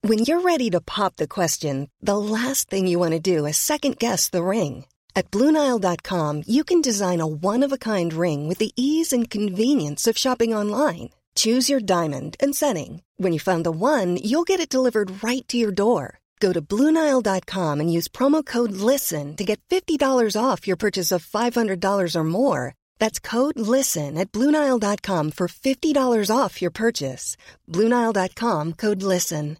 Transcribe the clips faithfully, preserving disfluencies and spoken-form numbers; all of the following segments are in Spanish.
When you're ready to pop the question, the last thing you want to do is second-guess the ring. At Blue Nile dot com, you can design a one-of-a-kind ring with the ease and convenience of shopping online. Choose your diamond and setting. When you find the one, you'll get it delivered right to your door. Go to Blue Nile dot com and use promo code LISTEN to get fifty dollars off your purchase of five hundred dollars or more. That's code LISTEN at Blue Nile dot com for fifty dollars off your purchase. Blue Nile dot com, code LISTEN.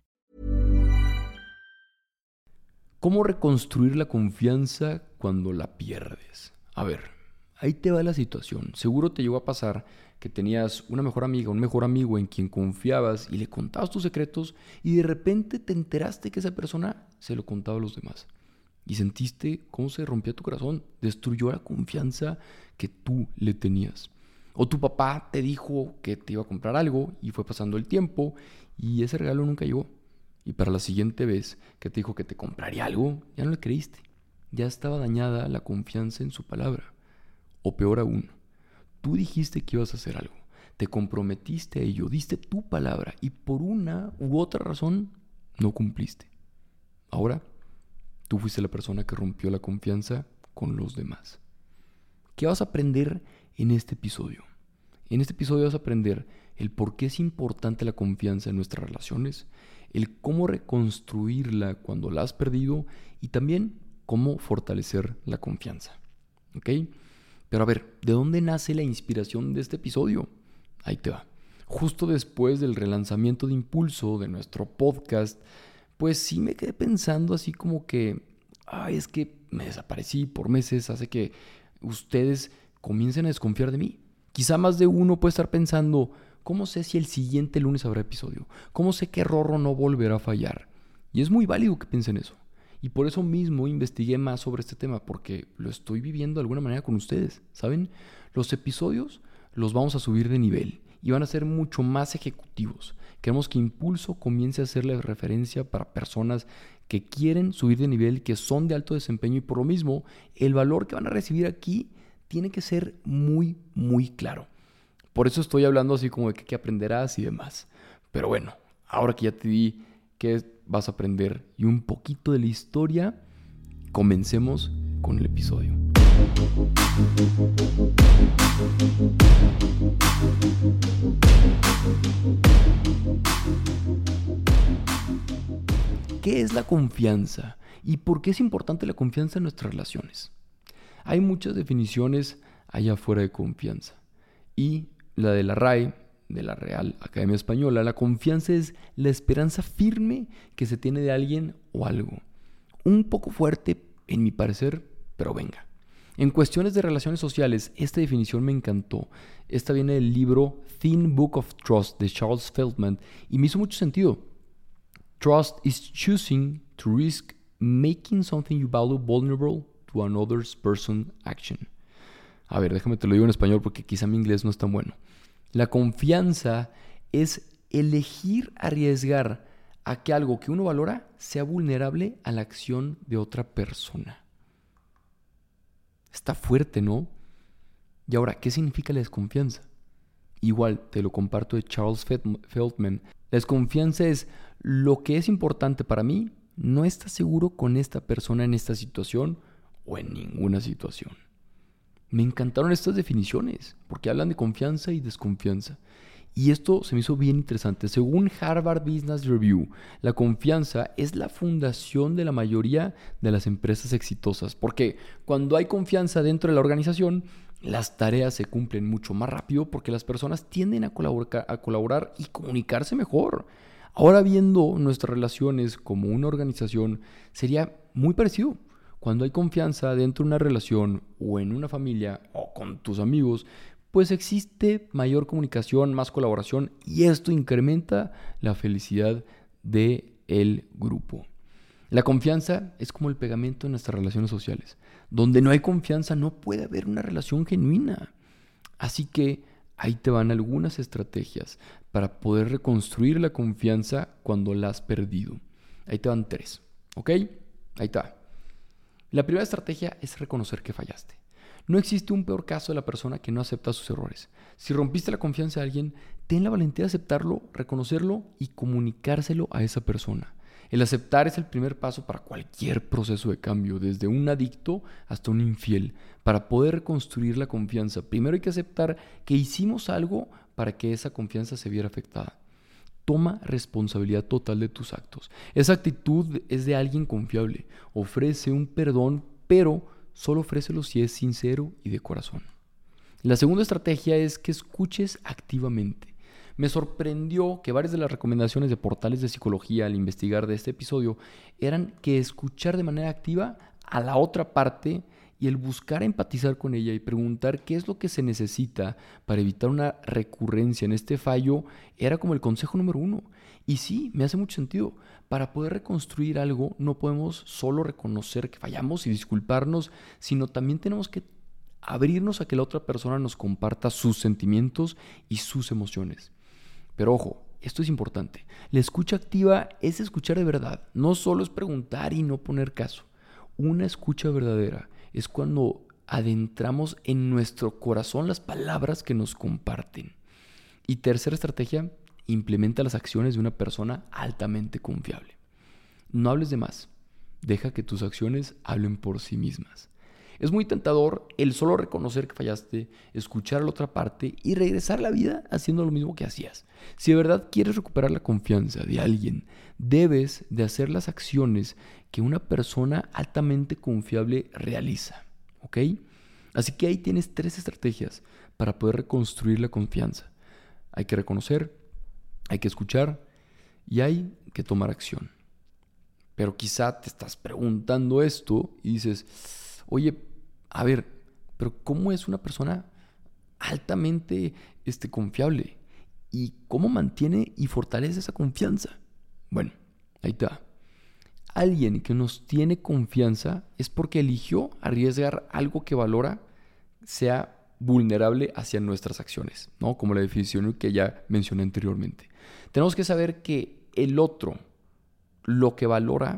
¿Cómo reconstruir la confianza cuando la pierdes? A ver, ahí te va la situación. Seguro te llegó a pasar que tenías una mejor amiga, un mejor amigo en quien confiabas y le contabas tus secretos y de repente te enteraste que esa persona se lo contaba a los demás. Y sentiste cómo se rompía tu corazón, destruyó la confianza que tú le tenías. O tu papá te dijo que te iba a comprar algo y fue pasando el tiempo y ese regalo nunca llegó. Y para la siguiente vez que te dijo que te compraría algo, ya no le creíste. Ya estaba dañada la confianza en su palabra. O peor aún, tú dijiste que ibas a hacer algo, te comprometiste a ello, diste tu palabra y por una u otra razón no cumpliste. Ahora, tú fuiste la persona que rompió la confianza con los demás. ¿Qué vas a aprender en este episodio? En este episodio vas a aprender el por qué es importante la confianza en nuestras relaciones, el cómo reconstruirla cuando la has perdido y también cómo fortalecer la confianza. ¿Ok? Pero a ver, ¿de dónde nace la inspiración de este episodio? Ahí te va. Justo después del relanzamiento de Impulso de nuestro podcast, pues sí me quedé pensando así como que, ay, es que me desaparecí por meses, hace que ustedes comiencen a desconfiar de mí. Quizá más de uno puede estar pensando, ¿cómo sé si el siguiente lunes habrá episodio? ¿Cómo sé que Rorro no volverá a fallar? Y es muy válido que piensen eso. Y por eso mismo investigué más sobre este tema, porque lo estoy viviendo de alguna manera con ustedes, ¿saben? Los episodios los vamos a subir de nivel y van a ser mucho más ejecutivos. Queremos que Impulso comience a hacerle referencia para personas que quieren subir de nivel, que son de alto desempeño y por lo mismo el valor que van a recibir aquí tiene que ser muy, muy claro. Por eso estoy hablando así como de qué aprenderás y demás. Pero bueno, ahora que ya te di qué vas a aprender y un poquito de la historia, comencemos con el episodio. ¿Qué es la confianza? ¿Y por qué es importante la confianza en nuestras relaciones? Hay muchas definiciones allá afuera de confianza. Y la de la R A E, de la Real Academia Española, la confianza es la esperanza firme que se tiene de alguien o algo. Un poco fuerte, en mi parecer, pero venga. En cuestiones de relaciones sociales, esta definición me encantó. Esta viene del libro Thin Book of Trust de Charles Feldman y me hizo mucho sentido. Trust is choosing to risk making something you value vulnerable to another person's action. A ver, déjame te lo digo en español porque quizá mi inglés no es tan bueno. La confianza es elegir arriesgar a que algo que uno valora sea vulnerable a la acción de otra persona. Está fuerte, ¿no? Y ahora, ¿qué significa la desconfianza? Igual, te lo comparto de Charles Feldman. La desconfianza es lo que es importante para mí, no está seguro con esta persona en esta situación o en ninguna situación. Me encantaron estas definiciones porque hablan de confianza y desconfianza. Y esto se me hizo bien interesante. Según Harvard Business Review, la confianza es la fundación de la mayoría de las empresas exitosas. Porque cuando hay confianza dentro de la organización, las tareas se cumplen mucho más rápido porque las personas tienden a colaborar, a colaborar y comunicarse mejor. Ahora viendo nuestras relaciones como una organización, sería muy parecido. Cuando hay confianza dentro de una relación o en una familia o con tus amigos, pues existe mayor comunicación, más colaboración y esto incrementa la felicidad del grupo. La confianza es como el pegamento en nuestras relaciones sociales. Donde no hay confianza no puede haber una relación genuina. Así que ahí te van algunas estrategias para poder reconstruir la confianza cuando la has perdido. Ahí te van tres, ¿ok? Ahí está. La primera estrategia es reconocer que fallaste. No existe un peor caso de la persona que no acepta sus errores. Si rompiste la confianza de alguien, ten la valentía de aceptarlo, reconocerlo y comunicárselo a esa persona. El aceptar es el primer paso para cualquier proceso de cambio, desde un adicto hasta un infiel. Para poder reconstruir la confianza, primero hay que aceptar que hicimos algo para que esa confianza se viera afectada. Toma responsabilidad total de tus actos. Esa actitud es de alguien confiable. Ofrece un perdón, pero solo ofrécelo si es sincero y de corazón. La segunda estrategia es que escuches activamente. Me sorprendió que varias de las recomendaciones de portales de psicología al investigar de este episodio eran que escuchar de manera activa a la otra parte y el buscar empatizar con ella y preguntar qué es lo que se necesita para evitar una recurrencia en este fallo era como el consejo número uno. Y sí, me hace mucho sentido. Para poder reconstruir algo no podemos solo reconocer que fallamos y disculparnos, sino también tenemos que abrirnos a que la otra persona nos comparta sus sentimientos y sus emociones. Pero ojo, esto es importante. La escucha activa es escuchar de verdad. No solo es preguntar y no poner caso. Una escucha verdadera es cuando adentramos en nuestro corazón las palabras que nos comparten. Y tercera estrategia, implementa las acciones de una persona altamente confiable. No hables de más. Deja que tus acciones hablen por sí mismas. Es muy tentador el solo reconocer que fallaste, escuchar a la otra parte y regresar a la vida haciendo lo mismo que hacías. Si de verdad quieres recuperar la confianza de alguien, debes de hacer las acciones que una persona altamente confiable realiza. ¿Ok? Así que ahí tienes tres estrategias para poder reconstruir la confianza. Hay que reconocer, hay que escuchar y hay que tomar acción. Pero quizá te estás preguntando esto y dices, oye, a ver, pero ¿cómo es una persona altamente este, confiable? ¿Y cómo mantiene y fortalece esa confianza? Bueno, ahí está. Alguien que nos tiene confianza es porque eligió arriesgar algo que valora, sea vulnerable hacia nuestras acciones, ¿no? Como la definición que ya mencioné anteriormente. Tenemos que saber que el otro, lo que valora,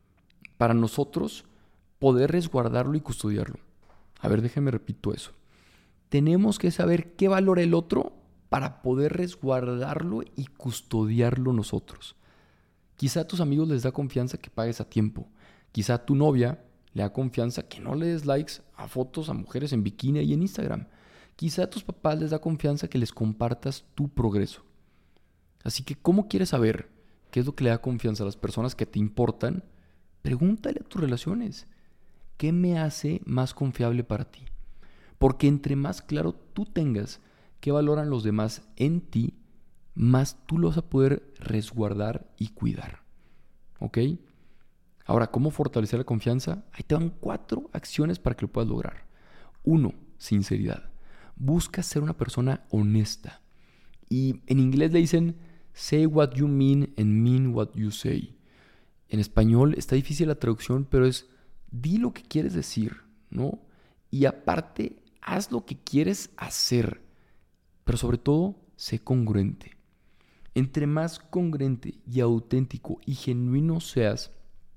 para nosotros poder resguardarlo y custodiarlo. A ver, déjenme repito eso. Tenemos que saber qué valora el otro para poder resguardarlo y custodiarlo nosotros. Quizá a tus amigos les da confianza que pagues a tiempo. Quizá a tu novia le da confianza que no le des likes a fotos a mujeres en bikini y en Instagram. Quizá a tus papás les da confianza que les compartas tu progreso. Así que, ¿cómo quieres saber qué es lo que le da confianza a las personas que te importan? Pregúntale a tus relaciones. ¿Qué me hace más confiable para ti? Porque entre más claro tú tengas qué valoran los demás en ti, más tú lo vas a poder resguardar y cuidar. ¿Ok? Ahora, ¿cómo fortalecer la confianza? Ahí te van cuatro acciones para que lo puedas lograr. Uno, sinceridad. Busca ser una persona honesta. Y en inglés le dicen, say what you mean and mean what you say. En español está difícil la traducción, pero es, di lo que quieres decir, ¿no? Y aparte, haz lo que quieres hacer. Pero sobre todo, sé congruente. Entre más congruente y auténtico y genuino seas,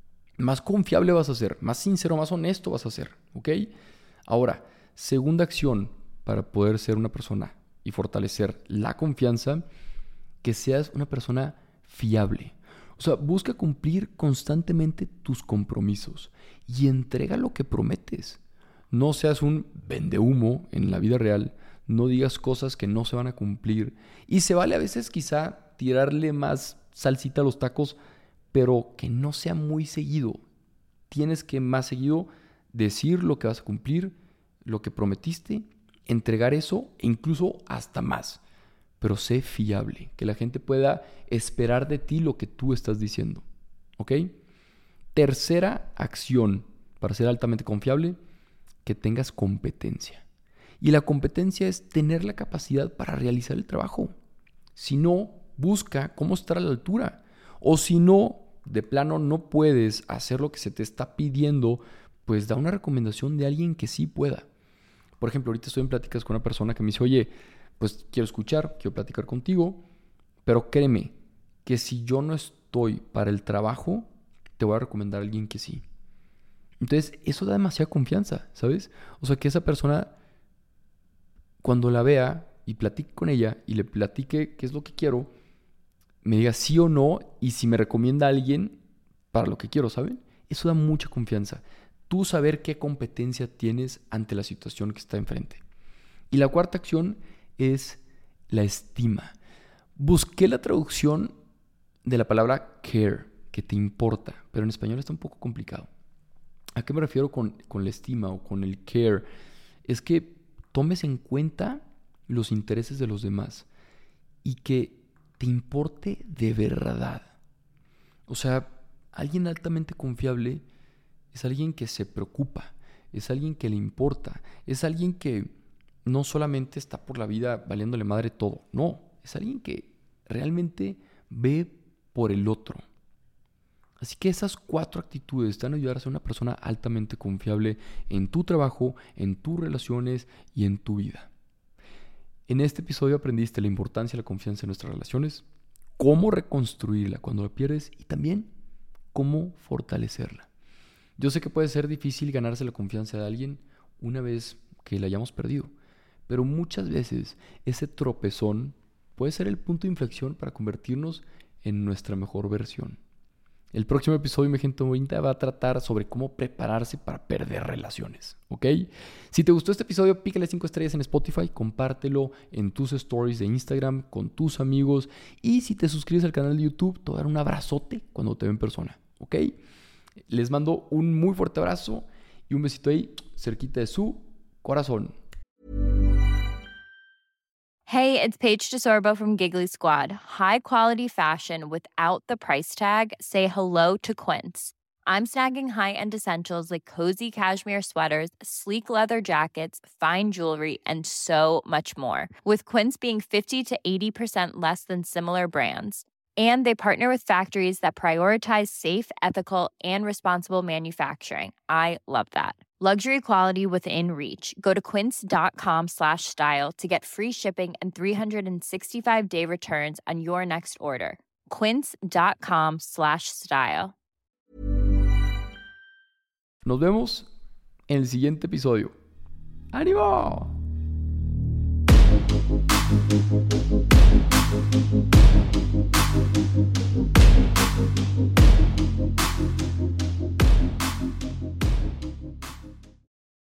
más confiable vas a ser, más sincero, más honesto vas a ser, ¿ok? Ahora, segunda acción para poder ser una persona y fortalecer la confianza, que seas una persona fiable. O sea, busca cumplir constantemente tus compromisos y entrega lo que prometes. No seas un vendehumo en la vida real, no digas cosas que no se van a cumplir. Y se vale a veces quizá tirarle más salsita a los tacos, pero que no sea muy seguido. Tienes que más seguido decir lo que vas a cumplir, lo que prometiste, entregar eso e incluso hasta más. Pero sé fiable, que la gente pueda esperar de ti lo que tú estás diciendo. ¿Ok? Tercera acción para ser altamente confiable, que tengas competencia. Y la competencia es tener la capacidad para realizar el trabajo. Si no, busca cómo estar a la altura. O si no, de plano no puedes hacer lo que se te está pidiendo, pues da una recomendación de alguien que sí pueda. Por ejemplo, ahorita estoy en pláticas con una persona que me dice, oye, pues quiero escuchar, quiero platicar contigo, pero créeme que si yo no estoy para el trabajo, te voy a recomendar a alguien que sí. Entonces, eso da demasiada confianza, ¿sabes? O sea, que esa persona, cuando la vea y platique con ella y le platique qué es lo que quiero, me diga sí o no, y si me recomienda a alguien para lo que quiero, ¿saben? Eso da mucha confianza. Tú saber qué competencia tienes ante la situación que está enfrente. Y la cuarta acción es la estima. Busqué la traducción de la palabra care, que te importa, pero en español está un poco complicado. ¿A qué me refiero con, con la estima o con el care? Es que tomes en cuenta los intereses de los demás y que te importe de verdad. O sea, alguien altamente confiable es alguien que se preocupa, es alguien que le importa, es alguien que no solamente está por la vida valiéndole madre todo, no, es alguien que realmente ve por el otro. Así que esas cuatro actitudes te van a ayudar a ser una persona altamente confiable en tu trabajo, en tus relaciones y en tu vida. En este episodio aprendiste la importancia de la confianza en nuestras relaciones, cómo reconstruirla cuando la pierdes y también cómo fortalecerla. Yo sé que puede ser difícil ganarse la confianza de alguien una vez que la hayamos perdido, pero muchas veces ese tropezón puede ser el punto de inflexión para convertirnos en nuestra mejor versión. El próximo episodio, mi gente bonita, va a tratar sobre cómo prepararse para perder relaciones, ¿ok? Si te gustó este episodio, pícale cinco estrellas en Spotify, compártelo en tus stories de Instagram con tus amigos y si te suscribes al canal de YouTube, te voy a dar un abrazote cuando te vea en persona, ¿ok? Les mando un muy fuerte abrazo y un besito ahí cerquita de su corazón. Hey, it's Paige DeSorbo from Giggly Squad. High quality fashion without the price tag. Say hello to Quince. I'm snagging high-end essentials like cozy cashmere sweaters, sleek leather jackets, fine jewelry, and so much more. With Quince being fifty to eighty percent less than similar brands. And they partner with factories that prioritize safe, ethical, and responsible manufacturing. I love that. Luxury quality within reach. Go to quince.com slash style to get free shipping and three sixty-five day returns on your next order. Quince.com slash style. Nos vemos en el siguiente episodio. ¡Ánimo!